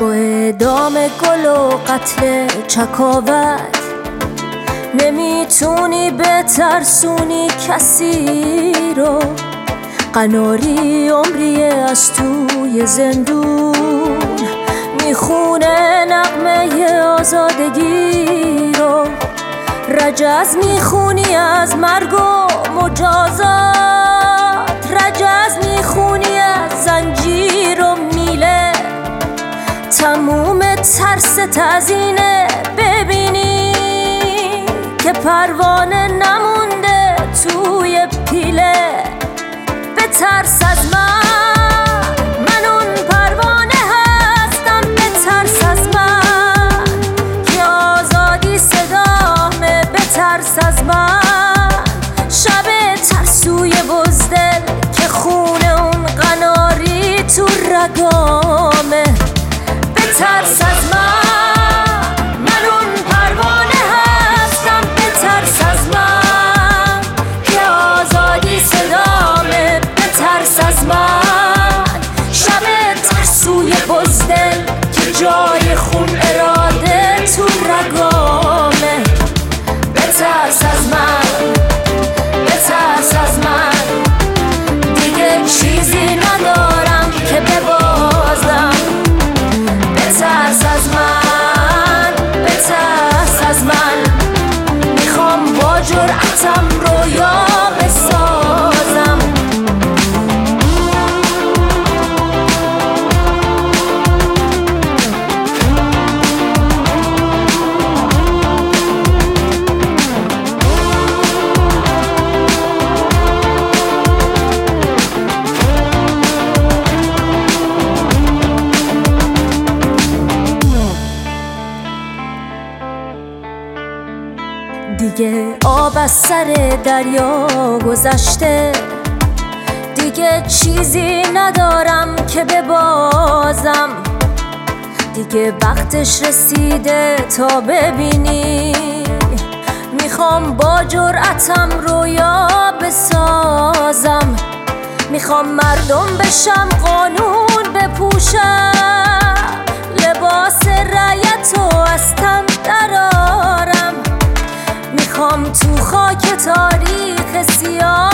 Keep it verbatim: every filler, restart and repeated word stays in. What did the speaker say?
با اعدام گل و قتل چکاوت نمیتونی بترسونی کسی رو. قناری عمریه از توی زندون میخونه نغمه آزادگی رو. رجز میخونی از مرگ و مجازات، رجز میخونی از زنجیر و میله. تموم ترست از اینه ببینی که پروانه نمونده توی پیله. بترس از من، من اون پروانه هستم. بترس از من که آزادی صدامه. بترس از من شب ترسوی بزدل که خونه اون قناری تو رگامه. بترس از من، من اون پروانه هستم. بترس از من که آزادی صدامه. بترس از من شب ترسوی بزدل که جای خون اراده تو رگامه. بترس از من، بترس از من، دیگه چیزی ندارم که ببازم. بترس از من، بترس از من، میخوام با جرأتم رویا بسازم. دیگه آب از سر دریا گذشته، دیگه چیزی ندارم که ببازم. دیگه وقتش رسیده تا ببینی میخوام با جرأتم رویا بسازم. میخوام مردم بشم، قانون بپوشم، لباس رعیتو از تن درارم. میخوام تو خاک تاریخ سیاه